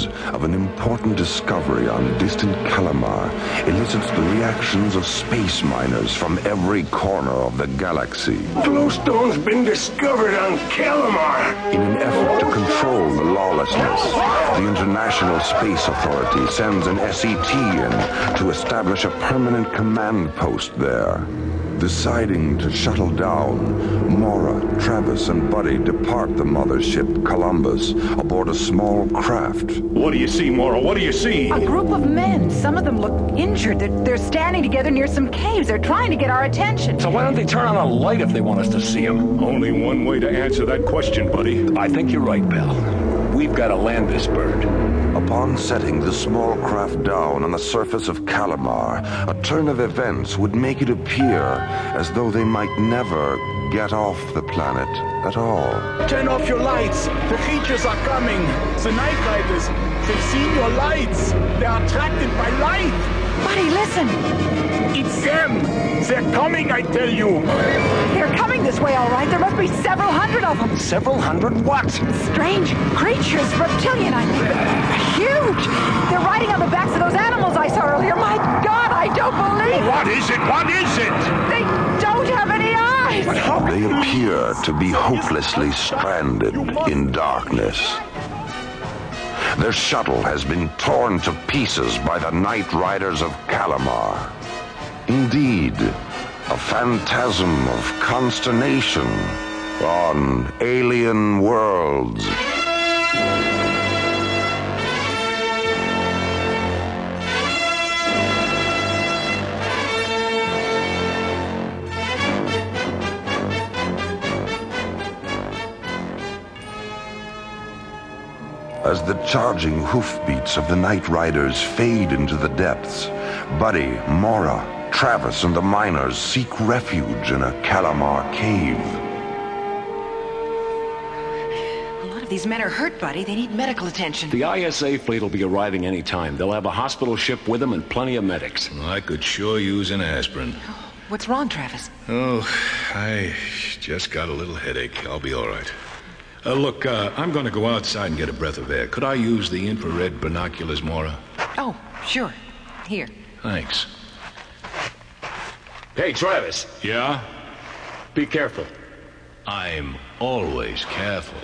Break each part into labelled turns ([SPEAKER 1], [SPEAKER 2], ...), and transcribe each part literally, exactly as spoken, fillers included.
[SPEAKER 1] of an important discovery on distant Calamar elicits the reactions of space miners from every corner of the galaxy.
[SPEAKER 2] Glowstone's been discovered on Calamar!
[SPEAKER 1] In an effort to control the lawlessness, the International Space Authority sends an S E T in to establish a permanent command post there. Deciding to shuttle down, Mora, Travis, and Buddy depart the mothership Columbus aboard a small craft.
[SPEAKER 2] What do you see, Mora? What do you see?
[SPEAKER 3] A group of men. Some of them look injured. They're, they're standing together near some caves. They're trying to get our attention.
[SPEAKER 4] So why don't they turn on a light if they want us to see them?
[SPEAKER 2] Only one way to answer that question, buddy.
[SPEAKER 4] I think you're right, Bell. We've got to land this bird.
[SPEAKER 1] Upon setting the small craft down on the surface of Calamar, a turn of events would make it appear as though they might never get off the planet at all.
[SPEAKER 5] Turn off your lights! The creatures are coming! The Night Riders! They've seen your lights! They are attracted by light!
[SPEAKER 3] Buddy, listen!
[SPEAKER 5] It's them! They're coming, I tell you!
[SPEAKER 3] They're coming this way, all right. There must be several hundred of them.
[SPEAKER 4] Several hundred what?
[SPEAKER 3] Strange creatures, reptilian, I think. Huge! They're riding on the backs of those animals I saw earlier. My God, I don't believe it!
[SPEAKER 2] What is it? What is it?
[SPEAKER 3] They don't have any eyes!
[SPEAKER 1] They appear to be hopelessly stranded in darkness. Their shuttle has been torn to pieces by the Night Riders of Calamar. Indeed, a phantasm of consternation on alien worlds. As the charging hoofbeats of the Night Riders fade into the depths, Buddy, Mora, Travis, and the miners seek refuge in a Calamar cave.
[SPEAKER 3] A lot of these men are hurt, Buddy. They need medical attention.
[SPEAKER 4] The I S A fleet will be arriving any time. They'll have a hospital ship with them and plenty of medics.
[SPEAKER 6] I could sure use an aspirin.
[SPEAKER 3] What's wrong, Travis?
[SPEAKER 6] Oh, I just got a little headache. I'll be all right. Uh, look, uh, I'm going to go outside and get a breath of air. Could I use the infrared binoculars, Mora?
[SPEAKER 3] Oh, sure. Here.
[SPEAKER 6] Thanks.
[SPEAKER 4] Hey, Travis.
[SPEAKER 6] Yeah?
[SPEAKER 4] Be careful.
[SPEAKER 6] I'm always careful.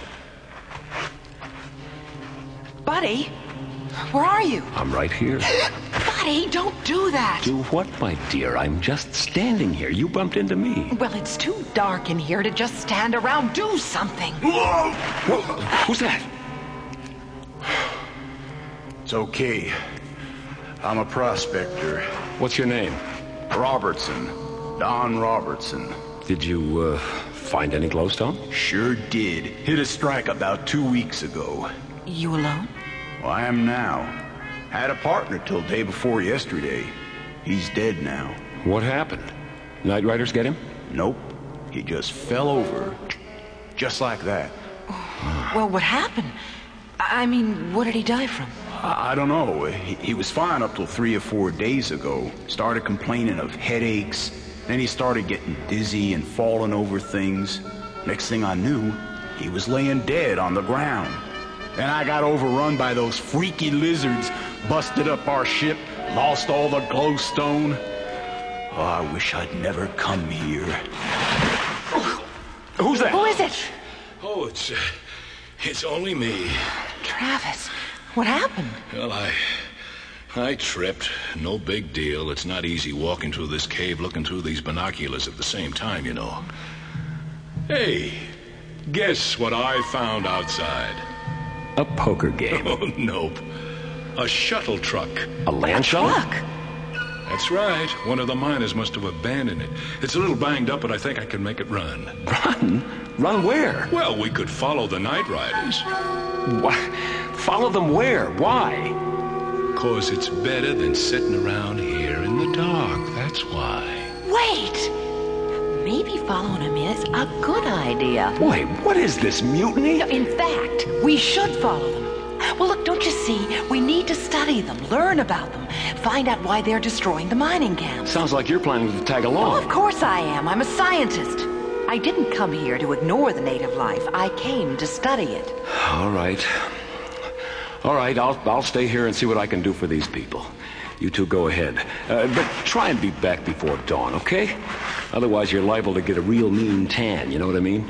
[SPEAKER 3] Buddy, where are you?
[SPEAKER 4] I'm right here.
[SPEAKER 3] Buddy, don't do that.
[SPEAKER 4] Do what, my dear? I'm just standing here. You bumped into me.
[SPEAKER 3] Well, it's too dark in here to just stand around. Do something.
[SPEAKER 4] Whoa! Who's that?
[SPEAKER 5] It's okay. I'm a prospector.
[SPEAKER 4] What's your name?
[SPEAKER 5] Robertson. Don Robertson.
[SPEAKER 4] Did you, uh, find any glowstone?
[SPEAKER 5] Sure did. Hit a strike about two weeks ago.
[SPEAKER 3] You alone?
[SPEAKER 5] Well, I am now. Had a partner till day before yesterday. He's dead now.
[SPEAKER 4] What happened? Night Riders get him?
[SPEAKER 5] Nope. He just fell over. Just like that.
[SPEAKER 3] Well, what happened? I mean, what did he die from?
[SPEAKER 5] I, I don't know. He, he was fine up till three or four days ago. Started complaining of headaches. Then he started getting dizzy and falling over things. Next thing I knew, he was laying dead on the ground. Then I got overrun by those freaky lizards, busted up our ship, lost all the glowstone. Oh, I wish I'd never come here.
[SPEAKER 4] Who's that?
[SPEAKER 3] Who is it?
[SPEAKER 6] Oh, it's, uh, it's only me.
[SPEAKER 3] Travis, what happened?
[SPEAKER 6] Well, I... I tripped. No big deal. It's not easy walking through this cave looking through these binoculars at the same time, you know. Hey, guess what I found outside?
[SPEAKER 4] A poker game.
[SPEAKER 6] Oh, nope. A shuttle truck.
[SPEAKER 4] A land shuttle?
[SPEAKER 3] Truck?
[SPEAKER 6] That's right. One of the miners must have abandoned it. It's a little banged up, but I think I can make it run.
[SPEAKER 4] Run? Run where?
[SPEAKER 6] Well, we could follow the Night Riders.
[SPEAKER 4] What? Follow them where? Why?
[SPEAKER 6] 'Cause it's better than sitting around here in the dark. That's why.
[SPEAKER 3] Wait! Maybe following him is a good idea.
[SPEAKER 4] Wait, what is this, mutiny?
[SPEAKER 3] In fact, we should follow them. Well, look, don't you see? We need to study them, learn about them, find out why they're destroying the mining camps.
[SPEAKER 4] Sounds like you're planning to tag
[SPEAKER 3] Oh,
[SPEAKER 4] along.
[SPEAKER 3] of course I am. I'm a scientist. I didn't come here to ignore the native life. I came to study it.
[SPEAKER 4] All right. All right, I'll, I'll stay here and see what I can do for these people. You two go ahead. Uh, but try and be back before dawn, okay? Otherwise, you're liable to get a real mean tan, you know what I mean?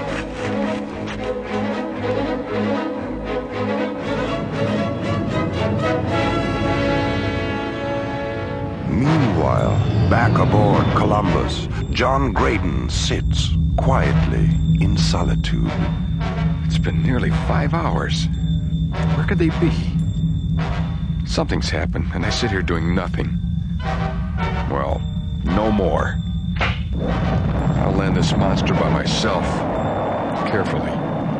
[SPEAKER 1] Meanwhile, back aboard Columbus, John Graydon sits quietly in solitude.
[SPEAKER 7] It's been nearly five hours. Where could they be? Something's happened, and I sit here doing nothing. Well, no more. I'll land this monster by myself. Carefully.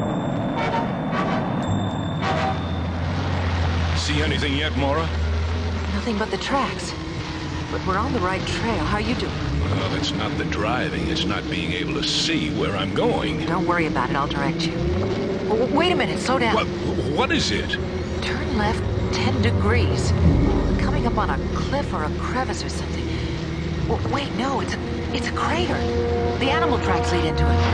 [SPEAKER 6] See anything yet, Mora?
[SPEAKER 3] Nothing but the tracks. But we're on the right trail. How you doing?
[SPEAKER 6] Well, it's not the driving. It's not being able to see where I'm going.
[SPEAKER 3] Don't worry about it. I'll direct you. W wait a minute. Slow down.
[SPEAKER 6] What, what is it?
[SPEAKER 3] Turn left ten degrees. Coming up on a cliff or a crevice or something. W wait, no. It's a, it's a crater. The animal tracks lead into it.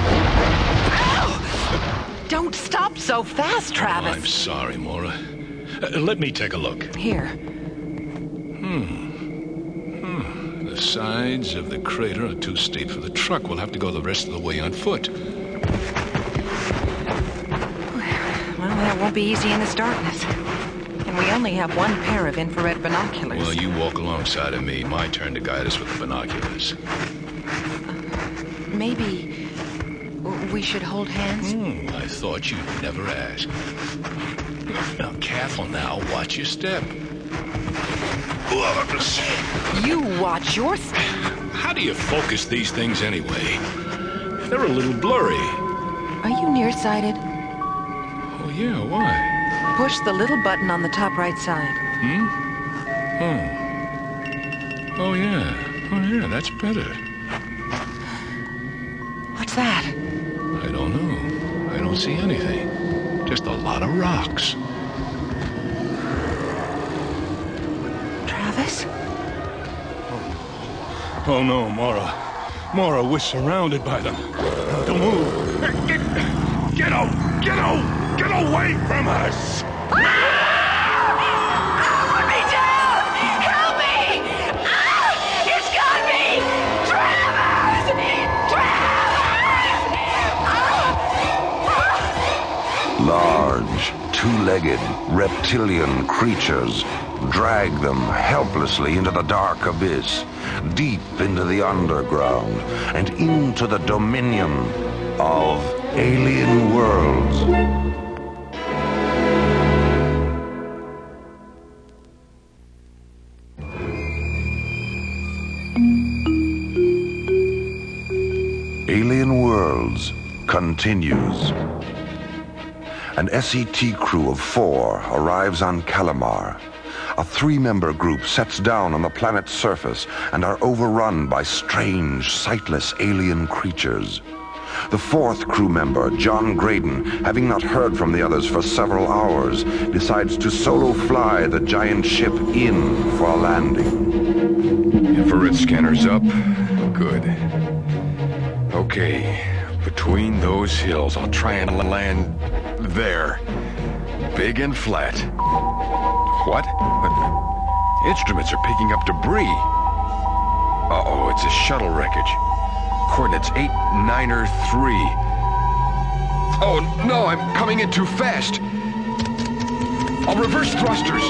[SPEAKER 3] Ow! Don't stop so fast, Travis.
[SPEAKER 6] Oh, I'm sorry, Mora. Uh, let me take a look.
[SPEAKER 3] Here.
[SPEAKER 6] Hmm. The sides of the crater are too steep for the truck. We'll have to go the rest of the way on foot.
[SPEAKER 3] Well, that won't be easy in this darkness. And we only have one pair of infrared binoculars.
[SPEAKER 6] Well, you walk alongside of me. My turn to guide us with the binoculars.
[SPEAKER 3] Uh, maybe we should hold hands?
[SPEAKER 6] Hmm, I thought you'd never ask. Now, careful now. Watch your step.
[SPEAKER 3] You watch your step.
[SPEAKER 6] How do you focus these things anyway? They're a little blurry.
[SPEAKER 3] Are you nearsighted?
[SPEAKER 6] Oh, yeah, why?
[SPEAKER 3] Push the little button on the top right side.
[SPEAKER 6] Hmm? Oh. Oh, yeah. Oh, yeah, that's better.
[SPEAKER 3] What's that?
[SPEAKER 6] I don't know. I don't see anything. Just a lot of rocks.
[SPEAKER 3] Travis?
[SPEAKER 2] Oh no, Mora. Mora, we're surrounded by them. Don't move. Get, get out! Get out! Get away from us!
[SPEAKER 3] Put me down! Help me! Ah! It's got me! Travis! Travis!
[SPEAKER 1] Large, two-legged, reptilian creatures drag them helplessly into the dark abyss, deep into the underground, and into the dominion of alien worlds. Alien Worlds continues. An S E T crew of four arrives on Calamar. A three-member group sets down on the planet's surface and are overrun by strange, sightless alien creatures. The fourth crew member, John Graydon, having not heard from the others for several hours, decides to solo fly the giant ship in for a landing.
[SPEAKER 7] Infrared scanners up. Good. Okay, between those hills, I'll try and land there. Big and flat. What? Instruments are picking up debris. Uh-oh, it's a shuttle wreckage. Coordinates eight niner three. Oh, no, I'm coming in too fast. I'll reverse thrusters.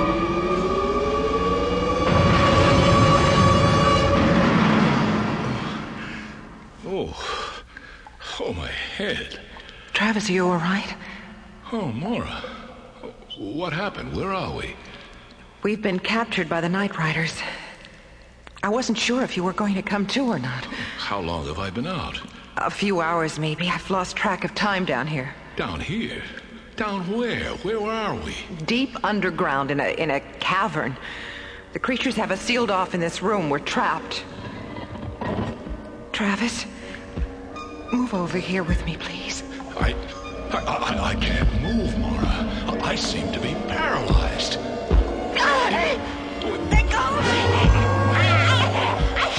[SPEAKER 6] Oh. Oh, my head.
[SPEAKER 3] Travis, are you all right?
[SPEAKER 6] Oh, Mora. What happened? Where are we?
[SPEAKER 3] We've been captured by the Night Riders. I wasn't sure if you were going to come too or not.
[SPEAKER 6] How long have I been out?
[SPEAKER 3] A few hours, maybe. I've lost track of time down here.
[SPEAKER 6] Down here? Down where? Where are we?
[SPEAKER 3] Deep underground in a in a cavern. The creatures have us sealed off in this room. We're trapped. Travis, move over here with me, please.
[SPEAKER 6] I... I, I, I can't move, Mora. I seem to be paralyzed.
[SPEAKER 3] God! Let go of me! I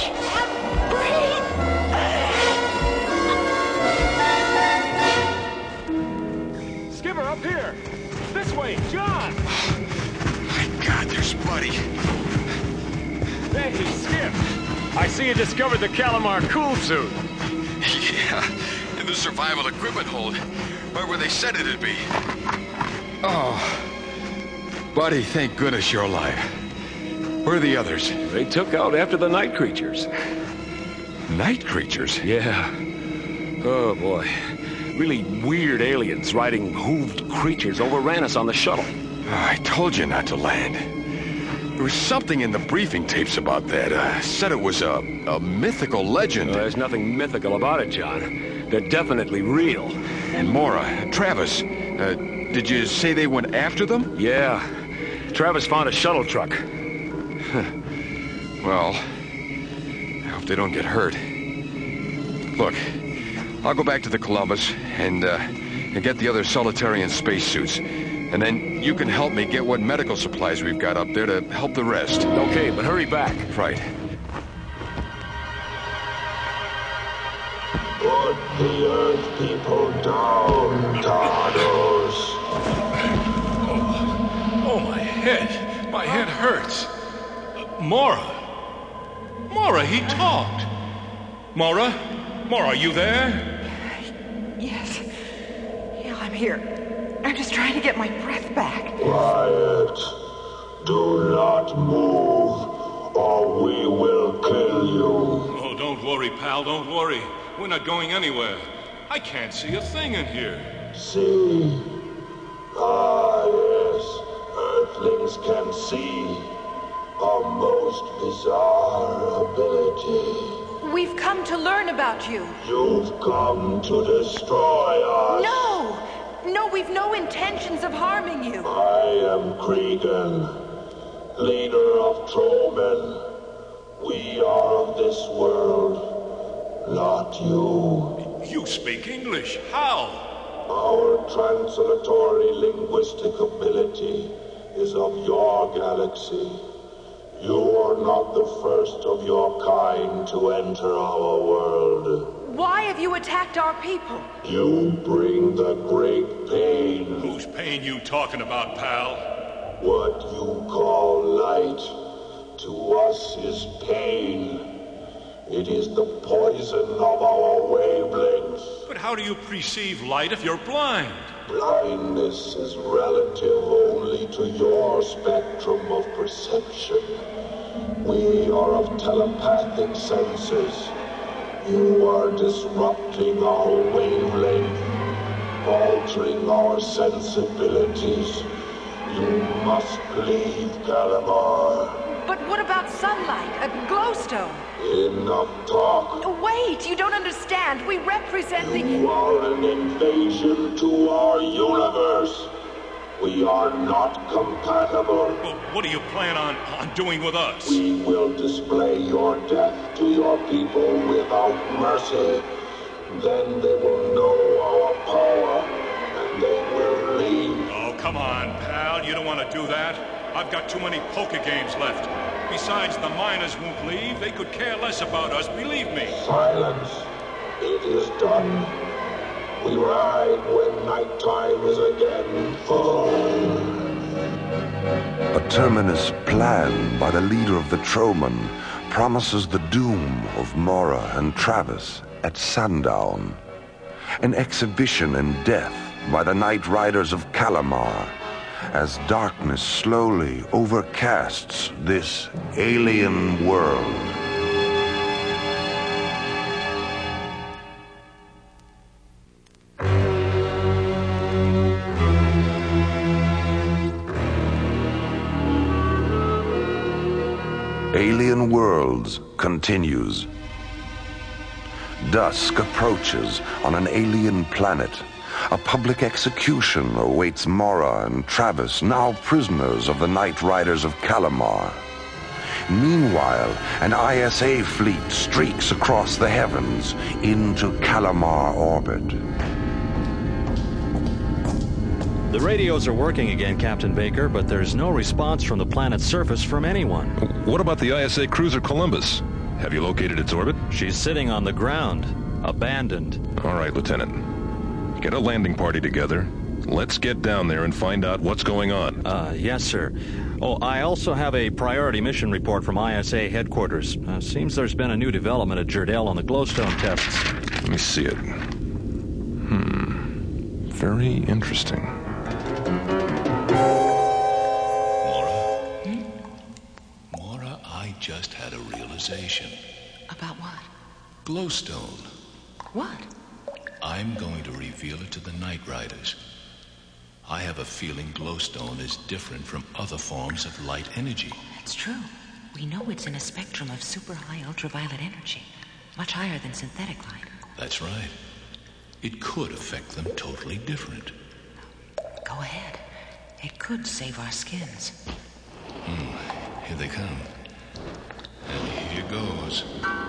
[SPEAKER 3] can't breathe!
[SPEAKER 2] Skipper, up here! This way, John!
[SPEAKER 8] see you discovered the Calamar cool suit.
[SPEAKER 7] Yeah, in the survival equipment hold, right where they said it'd be. Oh, buddy, thank goodness you're alive. Where are the others?
[SPEAKER 4] They took out after the night creatures.
[SPEAKER 7] Night creatures?
[SPEAKER 4] Yeah. Oh, boy. Really weird aliens riding hooved creatures overran us on the shuttle.
[SPEAKER 7] Oh, I told you not to land. There was something in the briefing tapes about that. Uh, said it was a, a mythical legend.
[SPEAKER 4] Uh, there's nothing mythical about it, John. They're definitely real.
[SPEAKER 7] And Mora, Travis, uh, did you say they went after them?
[SPEAKER 4] Yeah. Travis found a shuttle truck.
[SPEAKER 7] Well, I hope they don't get hurt. Look, I'll go back to the Columbus and, uh, and get the other Solitarian spacesuits. And then you can help me get what medical supplies we've got up there to help the rest.
[SPEAKER 4] Okay, but hurry back.
[SPEAKER 7] Right.
[SPEAKER 9] Put the Earth people down, Cardos.
[SPEAKER 2] Oh, oh, my head. My head hurts. Uh, Mora. Mora, he talked. Mora? Mora, are you there?
[SPEAKER 10] Yes. Yeah, I'm here. I'm just trying to get my breath back.
[SPEAKER 9] Quiet. Do not move, or we will kill you.
[SPEAKER 2] Oh, don't worry, pal, don't worry. We're not going anywhere. I can't see a thing in here.
[SPEAKER 9] See? Ah, yes. Earthlings can see. A most bizarre ability.
[SPEAKER 10] We've come to learn about you.
[SPEAKER 9] You've come to destroy us.
[SPEAKER 10] No! No, we've no intentions of harming you.
[SPEAKER 9] I am Cregan, leader of Tromen. We are of this world, not you.
[SPEAKER 2] You speak English. How?
[SPEAKER 9] Our translatory linguistic ability is of your galaxy. You are not the first of your kind to enter our world.
[SPEAKER 10] Why have you attacked our people?
[SPEAKER 9] You bring the great pain.
[SPEAKER 2] Whose pain you talking about, pal?
[SPEAKER 9] What you call light, to us is pain. It is the poison of our wavelengths.
[SPEAKER 2] But how do you perceive light if you're blind?
[SPEAKER 9] Blindness is relative only to your spectrum of perception. We are of telepathic senses. You are disrupting our wavelength, altering our sensibilities. You must leave Calamar.
[SPEAKER 10] But what about sunlight, a glowstone?
[SPEAKER 9] Enough talk.
[SPEAKER 10] Wait, you don't understand. We represent the...
[SPEAKER 9] You are an invasion to our universe. We are not compatible.
[SPEAKER 2] Well, what do you plan on, on doing with us?
[SPEAKER 9] We will display your death to your people without mercy. Then they will know our power, and they will leave.
[SPEAKER 2] Oh, come on, pal. You don't want to do that. I've got too many poker games left. Besides, the miners won't leave. They could care less about us, believe me.
[SPEAKER 9] Silence. It is done. We ride when nighttime is again full.
[SPEAKER 1] A terminus plan by the leader of the Tromen promises the doom of Mora and Travis at sundown. An exhibition in death by the Night Riders of Calamar as darkness slowly overcasts this alien world. Alien Worlds continues. Dusk approaches on an alien planet. A public execution awaits Mora and Travis, now prisoners of the Night Riders of Calamar. Meanwhile, an I S A fleet streaks across the heavens into Calamar orbit.
[SPEAKER 11] The radios are working again, Captain Baker, but there's no response from the planet's surface from anyone.
[SPEAKER 6] What about the I S A cruiser Columbus? Have you located its orbit?
[SPEAKER 11] She's sitting on the ground, abandoned.
[SPEAKER 6] All right, Lieutenant. Get a landing party together.
[SPEAKER 7] let's get down there and find out what's going on.
[SPEAKER 11] Uh, yes, sir. Oh, I also have a priority mission report from I S A headquarters. Uh, seems there's been a new development at Jerdell on the glowstone tests.
[SPEAKER 7] Let me see it. Hmm. Very interesting.
[SPEAKER 6] Mora? Hmm? Mora, I just had a realization.
[SPEAKER 3] About what?
[SPEAKER 6] Glowstone.
[SPEAKER 3] What?
[SPEAKER 6] I'm going to reveal it to the Night Riders. I have a feeling glowstone is different from other forms of light energy.
[SPEAKER 3] It's true. We know it's in a spectrum of super high ultraviolet energy, much higher than synthetic light.
[SPEAKER 6] That's right. It could affect them totally different.
[SPEAKER 3] Go ahead. It could save our skins.
[SPEAKER 6] Hmm. Here they come. And here goes.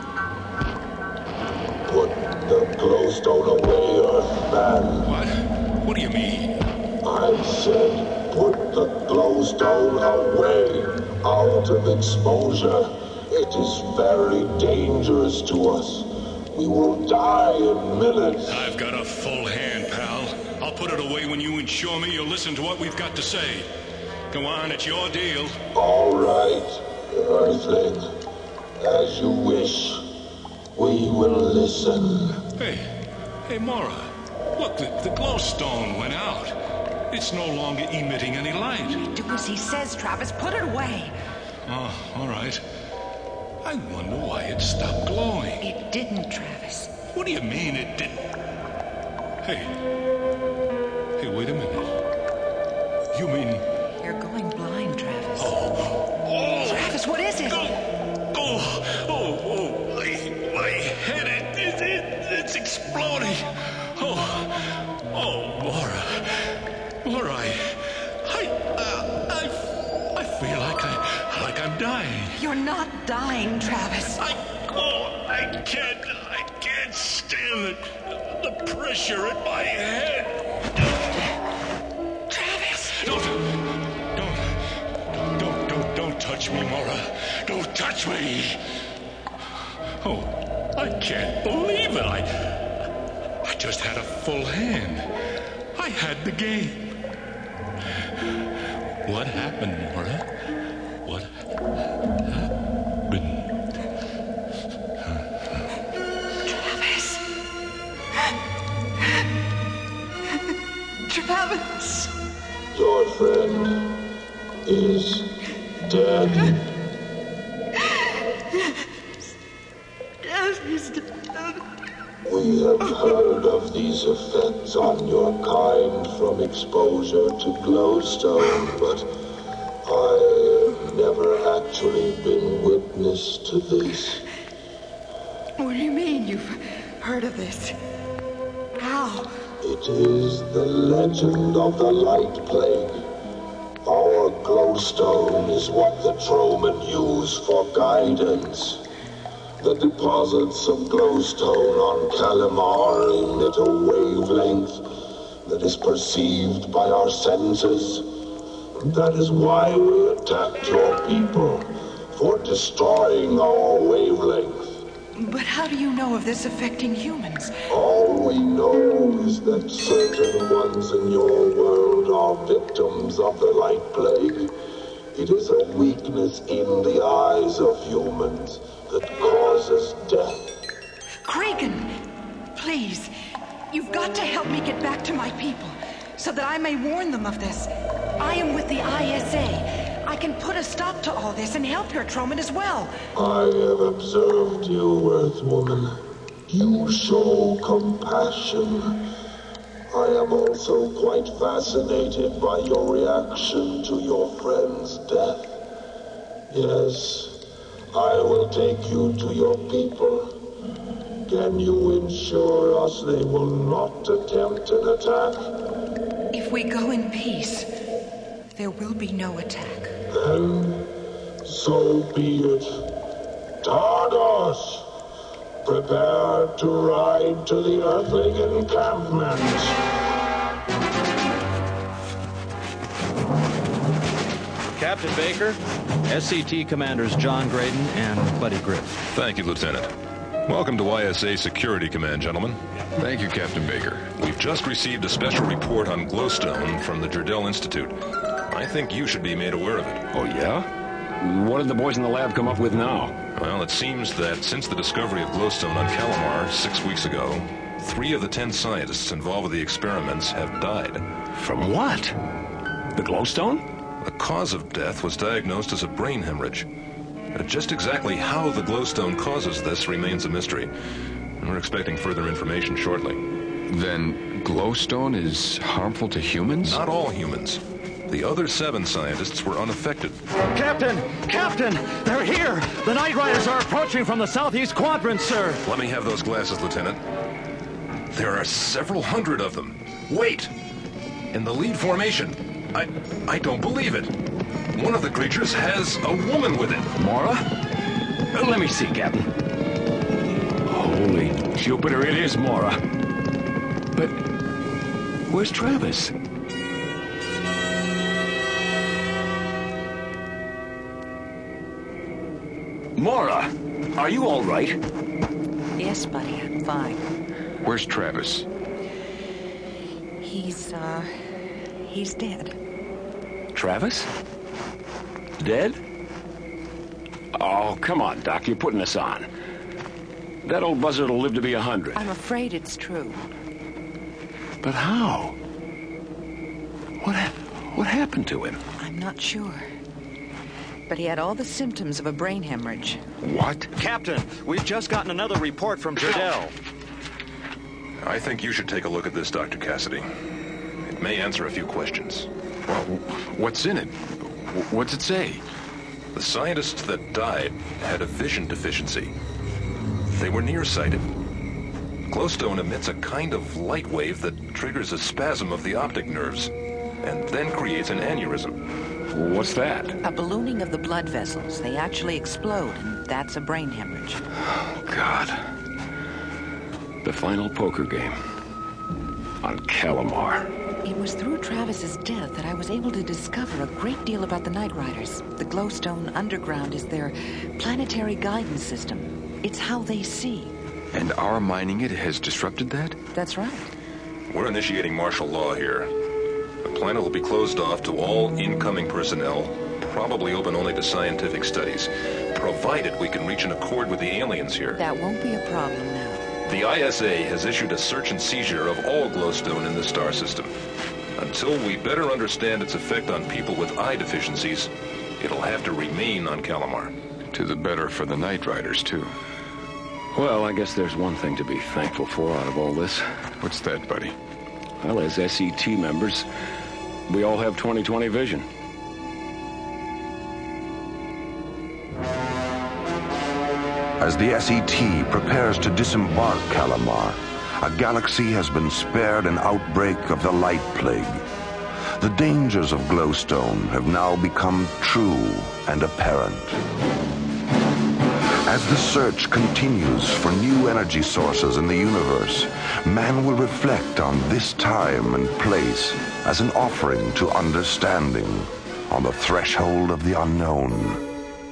[SPEAKER 9] Put the glowstone away, Earthman.
[SPEAKER 6] What? What do you mean?
[SPEAKER 9] I said, put the glowstone away, out of exposure. It is very dangerous to us. We will die in minutes.
[SPEAKER 2] I've got a full hand, pal. I'll put it away when you ensure me you'll listen to what we've got to say. Go on, it's your deal.
[SPEAKER 9] All right, Earthling. As you wish. We will listen.
[SPEAKER 2] Hey, hey, Mora. Look, the, the glowstone went out. It's no longer emitting any light.
[SPEAKER 10] Do as he says, Travis. Put it away.
[SPEAKER 2] Oh, all right. I wonder why it stopped glowing.
[SPEAKER 10] It didn't, Travis.
[SPEAKER 2] What do you mean it didn't? Hey. Hey, wait a minute. You mean...
[SPEAKER 10] You're going blind, Travis.
[SPEAKER 2] Oh. Oh.
[SPEAKER 10] Travis, what is it?
[SPEAKER 2] Oh. Oh. Oh. Oh. My, my head, it, it, it, it's exploding. Oh. Oh, Mora. Mora, I... I, uh, I, I feel like I... like I'm dying.
[SPEAKER 10] You're not dying, Travis.
[SPEAKER 2] I... Oh, I can't... I can't stand it. The pressure in my head.
[SPEAKER 10] Travis!
[SPEAKER 2] Don't... Don't... Don't... Don't... Don't touch me, Mora. Don't touch me. Oh, I can't believe it. I... I just had a full hand. I had the game. What happened, Mora? What happened?
[SPEAKER 10] Travis. Travis.
[SPEAKER 9] Your friend is dead.
[SPEAKER 10] Yes, he's dead.
[SPEAKER 9] We have heard of these effects on your kind from exposure to glowstone, but I have never actually been witness to this.
[SPEAKER 10] What do you mean you've heard of this? How?
[SPEAKER 9] It is the legend of the Light Plague. Our glowstone is what the Troman use for guidance. The deposits of glowstone on Calamar emit a wavelength that is perceived by our senses. That is why we attacked your people, for destroying our wavelength.
[SPEAKER 10] But how do you know of this affecting humans?
[SPEAKER 9] All we know is that certain ones in your world are victims of the Light Plague. It is a weakness in the eyes of humans that causes death.
[SPEAKER 10] Cregan, please, you've got to help me get back to my people, so that I may warn them of this. I am with the I S A. I can put a stop to all this and help your Troman as well.
[SPEAKER 9] I have observed you, Earthwoman. You show compassion. I am also quite fascinated by your reaction to your friend's death. Yes, I will take you to your people. Can you ensure us they will not attempt an attack?
[SPEAKER 10] If we go in peace, there will be no attack.
[SPEAKER 9] Then, so be it. Tardos, prepare to ride to the Earthling encampment.
[SPEAKER 11] Captain Baker, S C T Commanders John Graydon and Buddy Griff.
[SPEAKER 7] Thank you, Lieutenant.
[SPEAKER 6] Welcome to I S A Security Command, gentlemen.
[SPEAKER 7] Thank you, Captain Baker.
[SPEAKER 6] We've just received a special report on glowstone from the Jardel Institute. I think you should be made aware of it.
[SPEAKER 4] Oh, yeah? What did the boys in the lab come up with now?
[SPEAKER 6] Well, it seems that since the discovery of glowstone on Calamar six weeks ago, three of the ten scientists involved with the experiments have died.
[SPEAKER 4] From what? The glowstone?
[SPEAKER 6] The cause of death was diagnosed as a brain hemorrhage. Uh, Just exactly how the glowstone causes this remains a mystery. We're expecting further information shortly.
[SPEAKER 7] Then glowstone is harmful to humans?
[SPEAKER 6] Not all humans. The other seven scientists were unaffected.
[SPEAKER 11] Captain! Captain! They're here! The Night Riders are approaching from the southeast quadrant, sir!
[SPEAKER 6] Let me have those glasses, Lieutenant. There are several hundred of them. Wait! In the lead formation. I I don't believe it. One of the creatures has a woman with it.
[SPEAKER 4] Mora? Uh, let me see, Captain. Holy Jupiter, it is Mora. But where's Travis? Mora, are you all right?
[SPEAKER 3] Yes, buddy, I'm fine.
[SPEAKER 7] Where's Travis?
[SPEAKER 3] He's, uh, he's dead.
[SPEAKER 4] Travis? Dead? Oh, come on, Doc. You're putting us on. That old buzzard will live to be a hundred.
[SPEAKER 3] I'm afraid it's true.
[SPEAKER 4] But how? What, ha- what happened to him?
[SPEAKER 3] I'm not sure. But he had all the symptoms of a brain hemorrhage.
[SPEAKER 7] What?
[SPEAKER 11] Captain, we've just gotten another report from Jardel.
[SPEAKER 6] I think you should take a look at this, Doctor Cassidy. It may answer a few questions.
[SPEAKER 7] Well, what's in it? What's it say?
[SPEAKER 6] The scientists that died had a vision deficiency. They were nearsighted. Glowstone emits a kind of light wave that triggers a spasm of the optic nerves, and then creates an aneurysm.
[SPEAKER 4] What's that?
[SPEAKER 3] A ballooning of the blood vessels. They actually explode, and that's a brain hemorrhage.
[SPEAKER 4] Oh, God. The final poker game. On Calamar.
[SPEAKER 3] It was through Travis's death that I was able to discover a great deal about the Night Riders. The Glowstone Underground is their planetary guidance system. It's how they see.
[SPEAKER 7] And our mining it has disrupted that?
[SPEAKER 3] That's right.
[SPEAKER 6] We're initiating martial law here. The planet will be closed off to all incoming personnel, probably open only to scientific studies, provided we can reach an accord with the aliens here.
[SPEAKER 3] That won't be a problem now.
[SPEAKER 6] The I S A has issued a search and seizure of all glowstone in the star system. Until we better understand its effect on people with eye deficiencies, it'll have to remain on Calamar.
[SPEAKER 7] To the better for the Night Riders, too.
[SPEAKER 4] Well, I guess there's one thing to be thankful for out of all this.
[SPEAKER 7] What's that, buddy?
[SPEAKER 4] Well, as S E T members, we all have twenty twenty vision.
[SPEAKER 1] As the S E T prepares to disembark Calamar, a galaxy has been spared an outbreak of the Light Plague. The dangers of glowstone have now become true and apparent. As the search continues for new energy sources in the universe, man will reflect on this time and place as an offering to understanding on the threshold of the unknown.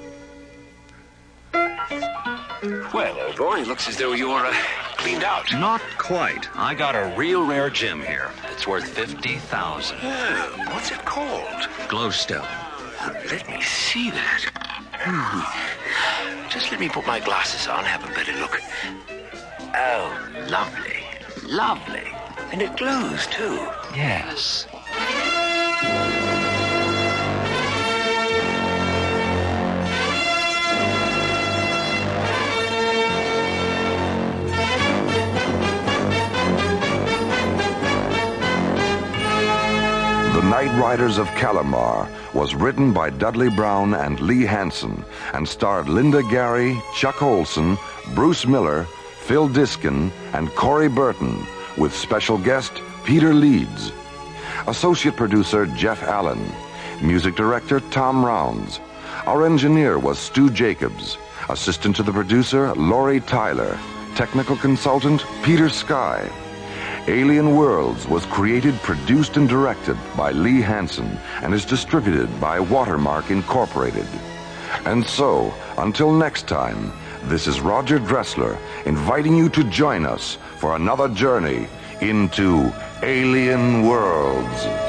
[SPEAKER 4] Well, old boy, looks as though you're uh, cleaned out.
[SPEAKER 11] Not quite. I got a real rare gem here. It's worth fifty thousand.
[SPEAKER 4] Oh, what's it called?
[SPEAKER 11] Glowstone.
[SPEAKER 4] Let me see that. Hmm. Just let me put my glasses on, have a better look. Oh, lovely. Lovely. And it glows, too.
[SPEAKER 11] Yes.
[SPEAKER 1] The Night Riders of Calamar was written by Dudley Brown and Lee Hansen and starred Linda Gary, Chuck Olson, Bruce Miller, Phil Diskin, and Corey Burton, with special guest Peter Leeds. Associate producer Jeff Allen. Music director Tom Rounds. Our engineer was Stu Jacobs. Assistant to the producer Laurie Tyler. Technical consultant Peter Sky. Alien Worlds was created, produced, and directed by Lee Hansen and is distributed by Watermark Incorporated. And so, until next time, This is Roger Dressler, inviting you to join us for another journey into alien worlds.